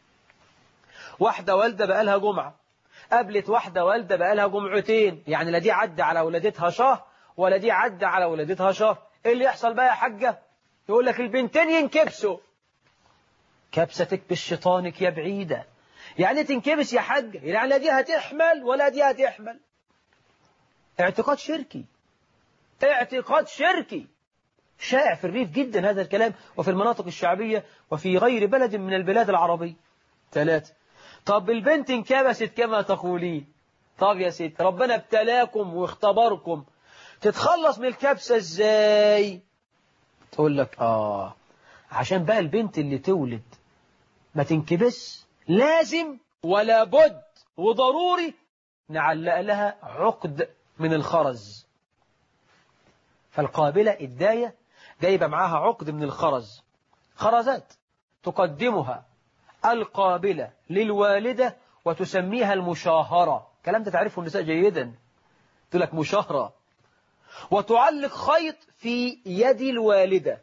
S2: واحدة والدة بقالها جمعة قابلت واحدة والدة بقالها جمعتين، يعني لا دي عدى على ولادتها شهر ولا دي عدى على ولادتها شهر. ايه اللي يحصل بقى يا حاجة؟ يقول لك البنتين ينكبسوا. كبستك بالشيطانك يا بعيدة. يعني تنكبس يا حاجة، يعني لا دي هتحمل ولا دي هتحمل. اعتقاد شركي، اعتقاد شركي شائع في الريف جدا هذا الكلام، وفي المناطق الشعبية وفي غير بلد من البلاد العربية. ثلاثة، طب البنت انكبست كما تقولين، طب يا ست ربنا ابتلاكم واختبركم، تتخلص من الكبسة ازاي؟ تقول لك آه عشان بقى البنت اللي تولد ما تنكبس لازم ولا بد وضروري نعلق لها عقد من الخرز. فالقابلة الداية جايبة معاها عقد من الخرز، خرزات تقدمها القابلة للوالدة وتسميها المشاهرة. كلام ده تعرفه النساء جيدا، تقول لك مشاهرة. وتعلق خيط في يد الوالدة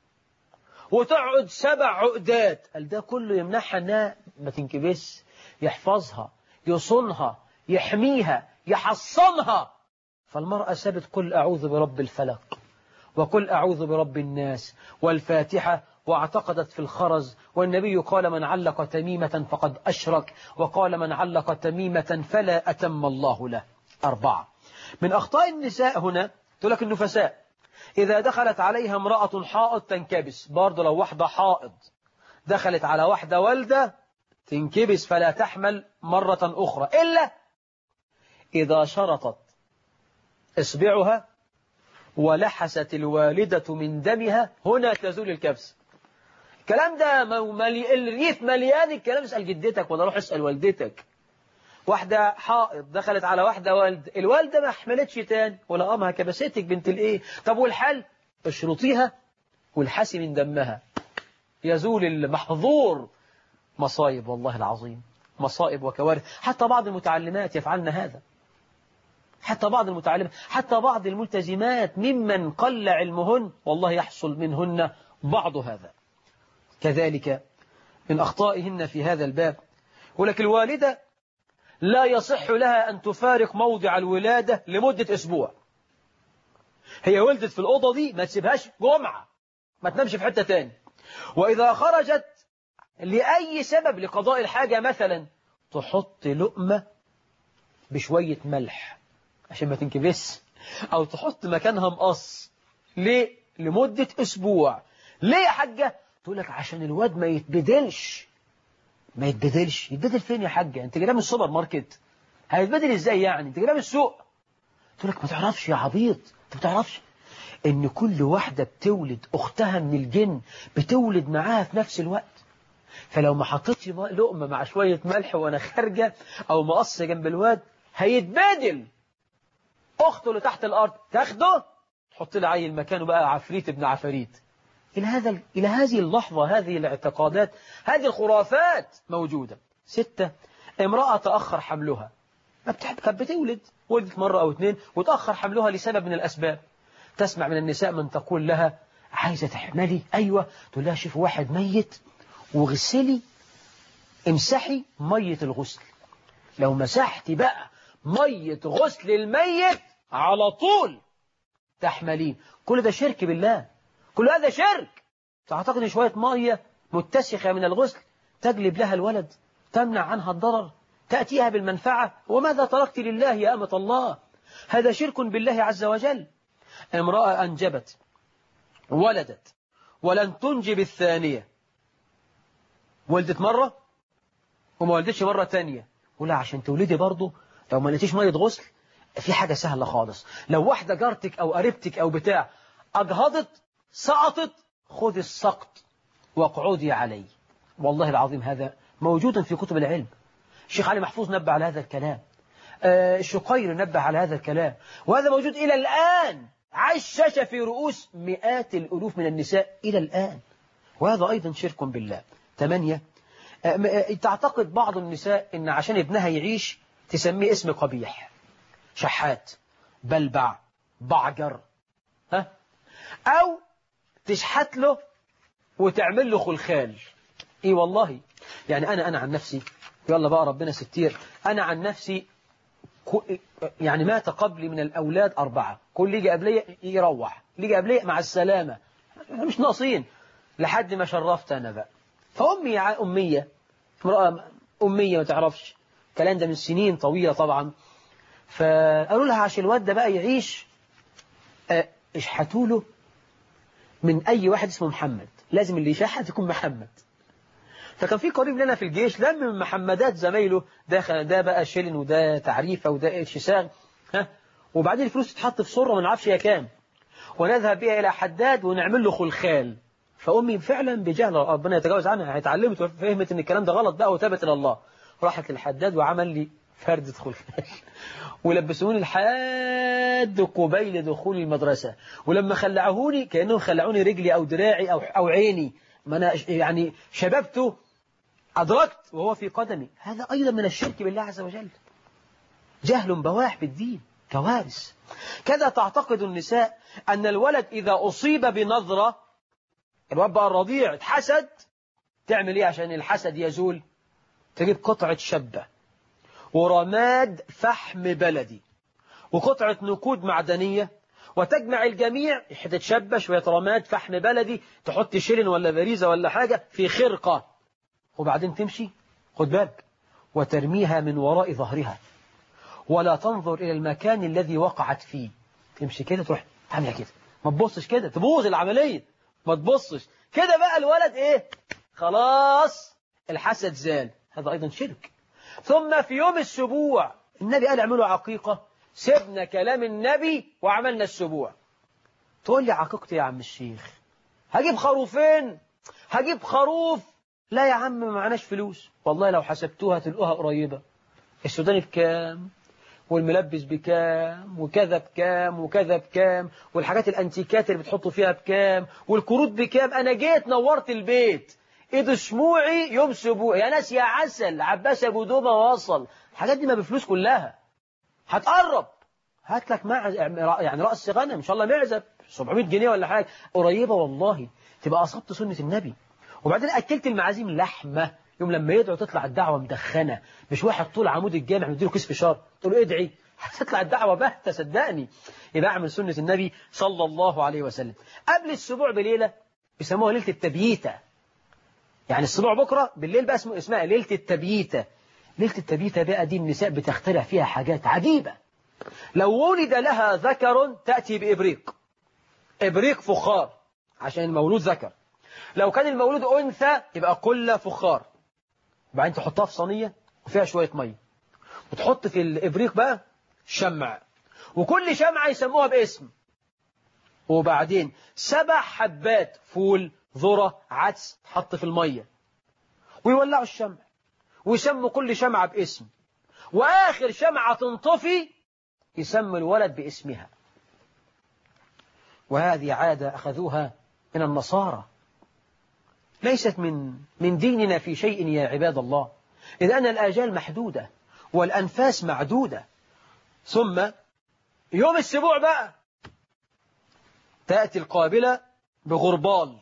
S2: وتقعد سبع عقدات، قال ده كله يمنعها انها ما تنكبس، يحفظها يصونها يحميها يحصنها. فالمرأة سابت قل أعوذ برب الفلق وقل أعوذ برب الناس والفاتحة، واعتقدت في الخرز. والنبي قال من علق تميمة فقد أشرك، وقال من علق تميمة فلا أتم الله له. أربعة، من أخطاء النساء هنا تقول لك النفساء إذا دخلت عليها امرأة حائض تنكبس. برضه لو واحدة حائض دخلت على واحدة والدة تنكبس فلا تحمل مرة أخرى إلا إذا شرطت إصبعها ولحست الوالدة من دمها، هنا تزول الكبس. الكلام ده ملي... الريف مليان الكلام. اسأل جدتك ولا روح اسأل والدتك. واحدة حائض دخلت على واحدة والد، الوالدة ما حملتش تاني ولا قامها كبستك بنت الايه. طب والحل؟ اشرطيها والحسي من دمها يزول المحظور. مصائب والله العظيم، مصائب وكوارث. حتى بعض المتعلمات يفعلن هذا، حتى بعض المتعلمات، حتى بعض الملتزمات ممن قل علمهن والله يحصل منهن بعض هذا. كذلك من أخطائهن في هذا الباب، ولكن الوالدة لا يصح لها أن تفارق موضع الولادة لمدة أسبوع. هي ولدت في الأوضة دي ما تسيبهاش جمعة، ما تنامش في حتة تاني. وإذا خرجت لأي سبب لقضاء الحاجة مثلا تحط لقمة بشوية ملح عشان ما تنكبس، أو تحط مكانها مقص. ليه؟ لمدة أسبوع. ليه يا حاجة؟ تقول لك عشان الواد ما يتبدلش. ما يتبدلش؟ يتبدل فين يا حاجة؟ انت جايباه من السوبر ماركت، هيتبدل ازاي يعني؟ انت جايباه من السوق. تقول لك ما تعرفش يا عبيط، انت ما تعرفش ان كل واحدة بتولد اختها من الجن بتولد معاها في نفس الوقت. فلو ما حطيتش لقمة مع شوية ملح وانا خارجة او مقص جنب الواد هيتبدل. اخته اللي تحت الارض تاخده تحط له عيل مكانه بقى عفريت ابن عفاريت. إلى هذا إلى هذه اللحظة هذه الاعتقادات، هذه الخرافات موجودة. ستة، امرأة تأخر حملها، ما بتحب، كانت بتولد، ولدت مرة أو اثنين وتأخر حملها لسبب من الأسباب. تسمع من النساء من تقول لها عايزة تحملي؟ أيوة. تقول لها شوف واحد ميت وغسلي، امسحي مية الغسل. لو مسحتي بقى مية غسل الميت على طول تحملين. كل ده شرك بالله، كل هذا شرك. تعتقد ان شوية مية متسخة من الغسل تجلب لها الولد، تمنع عنها الضرر، تأتيها بالمنفعة؟ وماذا تركت لله يا أمة الله؟ هذا شرك بالله عز وجل. امرأة أنجبت ولدت ولن تنجب الثانية، ولدت مرة وما ولدتش مرة تانية، ولا عشان تولدي برضه لو ما لقيتيش مية غسل في حاجة سهلة خالص. لو واحدة جارتك أو قريبتك أو بتاع أجهضت سقطت، خذ السقط واقعدي عليه. والله العظيم هذا موجود في كتب العلم. الشيخ علي محفوظ نبه على هذا الكلام، آه الشقير نبه على هذا الكلام، وهذا موجود إلى الآن عشش في رؤوس مئات الألوف من النساء إلى الآن، وهذا أيضا شرك بالله. ثمانية، آه تعتقد بعض النساء إن عشان ابنها يعيش تسميه اسم قبيح، شحات، بلبع، بعجر، ها؟ أو تشحت له وتعمل له خلخال. إيه والله، يعني أنا أنا عن نفسي، يلا بقى ربنا ستير، أنا عن نفسي يعني مات قبلي من الأولاد أربعة، كل يجي قبلي يروح، يجي قبلي مع السلامة، مش ناقصين، لحد ما شرفت أنا بقى. فأمي أمية، امرأة أمية ما تعرفش الكلام ده من سنين طويلة طبعا. فقالوا لها عشان الواد ده بقى يعيش اشحتوا له من أي واحد اسمه محمد، لازم اللي يشحت يكون محمد. فكان في قريب لنا في الجيش لم من محمدات زمايله، ده ده بقى شيلن وده تعريفة وده شساغ، ها، وبعدين الفلوس تتحط في صورة ما نعرفش هي كام، ونذهب بها إلى حداد ونعمل له خلخال. فأمي فعلا بجهل ربنا يتجاوز عنها، اتعلمت وفهمت إن الكلام ده غلط بقى وتابت إلى الله، راحت للحداد وعمل لي فردة خلخال ولبسوني لحد قبيل دخول المدرسة، ولما خلعوني كأنهم خلعوني رجلي أو دراعي أو أو عيني، ما أنا يعني شبابته أدركت وهو في قدمي. هذا أيضا من الشرك بالله عز وجل، جهل بواح بالدين، كوارث. كذا تعتقد النساء أن الولد إذا أصيب بنظرة، الولد بقى الرضيع اتحسد، تعمل إيه عشان الحسد يزول؟ تجيب قطعة شبة ورماد فحم بلدي وقطعة نقود معدنية وتجمع الجميع، حتة شبة شوية رماد فحم بلدي، تحط شيلن ولا باريزة ولا حاجة في خرقة، وبعدين تمشي، خد بالك، وترميها من وراء ظهرها ولا تنظر إلى المكان الذي وقعت فيه. تمشي كده تروح تعمل كده، ما تبصش كده، تبوظ العملية، ما تبصش كده. بقى الولد إيه؟ خلاص الحسد زال، هذا أيضا شرك. ثم في يوم السبوع النبي قال اعملوا عقيقة، سيبنا كلام النبي وعملنا السبوع. تقول لي عقيقتي يا عم الشيخ، هجيب خروفين، هجيب خروف. لا يا عم ما معناش فلوس، والله لو حسبتوها تلقوها قريبة. السوداني بكام، والملبس بكام، وكذا بكام، وكذا بكام، والحاجات الانتيكات اللي بتحطوا فيها بكام، والكروت بكام. انا جيت نورت البيت، ايد شموعي يوم سبوع، يا ناس يا عسل، عباس ابو دوبه وصل. الحاجات دي ما بفلوس كلها. هتقرب هات لك مع يعني رأس غنم ان شاء الله معزب سبعمائة جنيه ولا حاجه قريبه، والله تبقى اصبت سنه النبي. وبعدين اكلت المعازيم لحمه، يوم لما يدعو تطلع الدعوه مدخنه، مش واحد طول عمود الجامع مديله كيس فشار تقول له ادعي، هتطلع الدعوه باهته صدقني. يبقى اعمل سنه النبي صلى الله عليه وسلم. قبل السبوع بليله بيسموها ليله التبييته، يعني السبوع بكره بالليل بقى اسمه اسمها ليله التبييته. ليله التبييته بقى دي النساء بتخترع فيها حاجات عجيبه. لو ولد لها ذكر تأتي بإبريق، إبريق فخار عشان المولود ذكر. لو كان المولود أنثى يبقى كل فخار. وبعدين تحطها في صينية وفيها شوية مية، وتحط في الإبريق بقى شمع، وكل شمعة يسموها باسم. وبعدين سبع حبات فول ذرة عدس تحط في المية، ويولعوا الشمع ويسموا كل شمعة باسم، وآخر شمعة تنطفي يسمى الولد باسمها. وهذه عادة أخذوها من النصارى، ليست من من ديننا في شيء يا عباد الله، إذ أن الآجال محدودة والأنفاس معدودة. ثم يوم السبوع بقى تأتي القابلة بغربال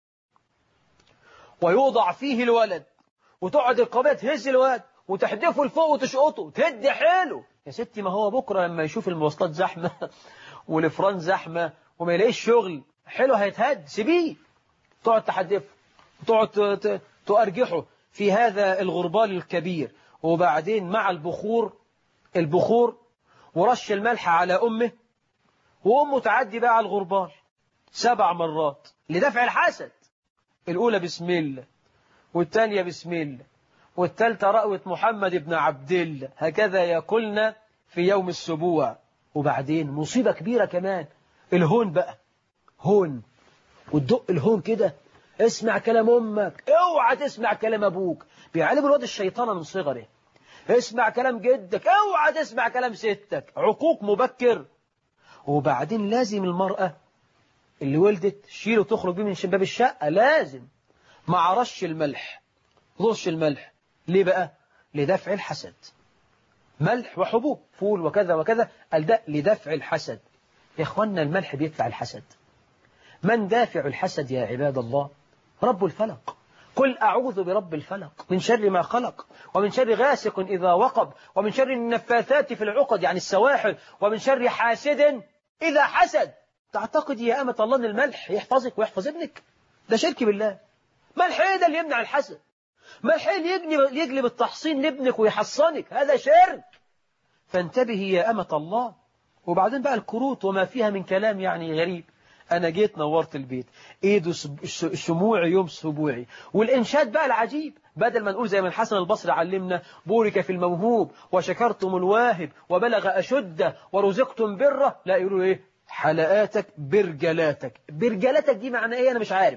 S2: ويوضع فيه الولد، وتقعد القابلة تهز الولد وتحدفه لفوق وتشقطه وتهد حيله. يا ستي ما هو بكرة لما يشوف المواصلات زحمة والفران زحمة وما يلاقيش شغل حلو هيتهد، سيبيه. تقعد تحدفه وتقعد تؤرجحه في هذا الغربال الكبير. وبعدين مع البخور البخور ورش الملح على أمه، وأمه تعدي بقى على الغربال سبع مرات لدفع الحسد. الأولى بسم الله، والثانية بسم الله، والثالثة رأوة محمد بن عبد الله، هكذا يقولنا في يوم السبوع. وبعدين مصيبة كبيرة كمان، الهون بقى، هون وتدق الهون كده، اسمع كلام أمك، اوعى تسمع كلام أبوك. بيعلم الواد الشيطان من صغره، اسمع كلام جدك، اوعى تسمع كلام ستك، عقوق مبكر. وبعدين لازم المرأة اللي ولدت شيله تخرج بيه من باب الشقة، لازم مع رش الملح. رش الملح ليه بقى؟ لدفع الحسد. ملح وحبوب فول وكذا وكذا، قال ده لدفع الحسد. يا إخوانا الملح بيدفع الحسد. من دافع الحسد يا عباد الله؟ رب الفلق. قل أعوذ برب الفلق من شر ما خلق، ومن شر غاسق إذا وقب، ومن شر النفاثات في العقد يعني السواحل، ومن شر حاسد إذا حسد. تعتقد يا أمة الله أن الملح يحفظك ويحفظ ابنك؟ ده شرك بالله. ملح إيه ده اللي يمنع الحسد؟ ملح إيه اللي يجلب التحصين لابنك ويحصنك؟ هذا شرك. فانتبهي يا أمة الله. وبعدين بقى الكروت وما فيها من كلام يعني غريب. أنا جيت نورت البيت، إيده الشموع يوم سبوعي. والإنشاد بقى العجيب، بدل ما نقول زي ما الحسن البصري علمنا بورك في الموهوب وشكرتم الواهب وبلغ أشده ورزقتم بره، لا يقولوا إيه؟ حلقاتك برجلاتك. برجلاتك دي معنى إيه؟ أنا مش عارف.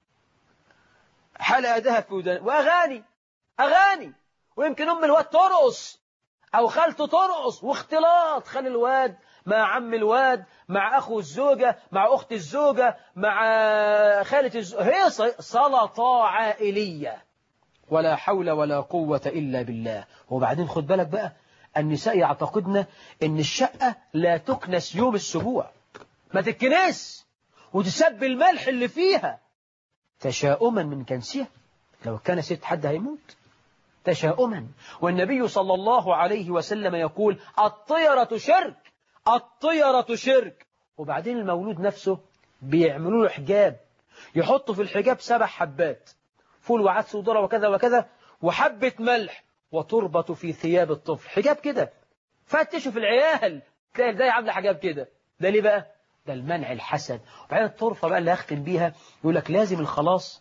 S2: حلقة دهب في ودان وأغاني أغاني، ويمكن أم الواد ترقص أو خالته ترقص، واختلاط، خلي الواد مع عم الواد، مع أخو الزوجة، مع أخت الزوجة، مع خالة الزوجة، هي سلطة عائلية. ولا حول ولا قوة إلا بالله. وبعدين خد بالك بقى، النساء يعتقدن أن الشقة لا تكنس يوم السبوع، ما تتكنس وتسب الملح اللي فيها تشاؤما من كنسها. لو كان ست حد هيموت تشاؤما. والنبي صلى الله عليه وسلم يقول الطيرة شرك، الطيرة شرك. وبعدين المولود نفسه بيعملوا له حجاب، يحطوا في الحجاب سبع حبات فول وعدس وذرة وكذا وكذا وحبة ملح، وتربط في ثياب الطفل. حجاب كده، فتشوا في العيال تلاقي ازاي عامله حجاب كده. ده ليه بقى؟ ده المنع الحسد. وبعدين الطرفة بقى اللي هختم بيها يقول لك لازم الخلاص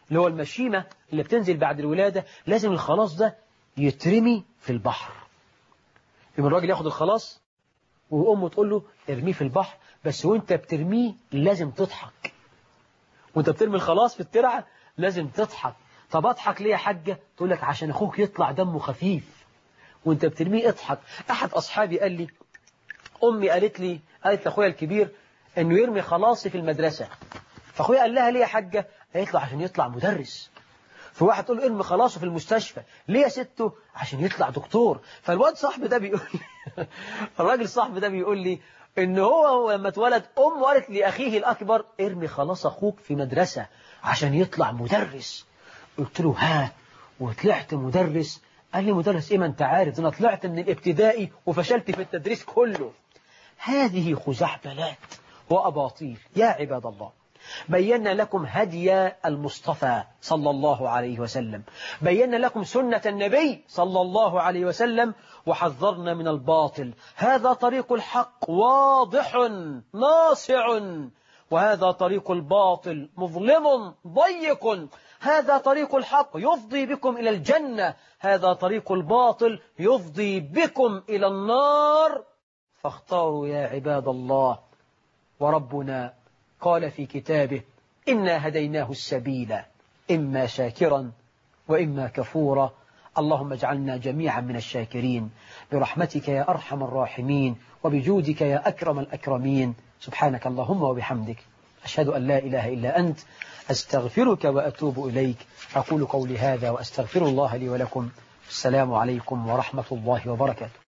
S2: اللي هو المشيمة اللي بتنزل بعد الولادة، لازم الخلاص ده يترمي في البحر. يبقى الراجل ياخد الخلاص وأمه تقول له ارميه في البحر، بس وانت بترميه لازم تضحك. وانت بترمي الخلاص في الترعة لازم تضحك. طب اضحك ليه يا حاجة؟ تقول لك عشان اخوك يطلع دمه خفيف وانت بترميه اضحك. احد اصحابي قال لي امي قالت لي قالت لاخويا الكبير انه يرمي خلاصي في المدرسة، فاخويا قال لها ليه يا حاجة؟ قالت له عشان يطلع مدرس. في واحد تقول له ارمي خلاصه في المستشفى، ليه يا سته؟ عشان يطلع دكتور. فالواد صاحبي ده بيقول لي الراجل صاحبي ده بيقول لي ان هو لما اتولد امه قالت لاخيه الاكبر ارمي خلاص اخوك في مدرسة عشان يطلع مدرس. قلت له ها وطلعت مدرس؟ قال لي مدرس ايه؟ ما انت عارف انا طلعت من الابتدائي وفشلت في التدريس كله. هذه خزعبلات وأباطيل. يا عباد الله، بينا لكم هدي المصطفى صلى الله عليه وسلم، بينا لكم سنة النبي صلى الله عليه وسلم، وحذرنا من الباطل. هذا طريق الحق واضح ناصع، وهذا طريق الباطل مظلم ضيق. هذا طريق الحق يفضي بكم إلى الجنة، هذا طريق الباطل يفضي بكم إلى النار. فاختاروا يا عباد الله. وربنا قال في كتابه إنا هديناه السبيل إما شاكرا وإما كفورا. اللهم اجعلنا جميعا من الشاكرين برحمتك يا أرحم الراحمين وبجودك يا أكرم الأكرمين. سبحانك اللهم وبحمدك، أشهد أن لا إله إلا أنت، أستغفرك وأتوب إليك. أقول قولي هذا وأستغفر الله لي ولكم. السلام عليكم ورحمة الله وبركاته.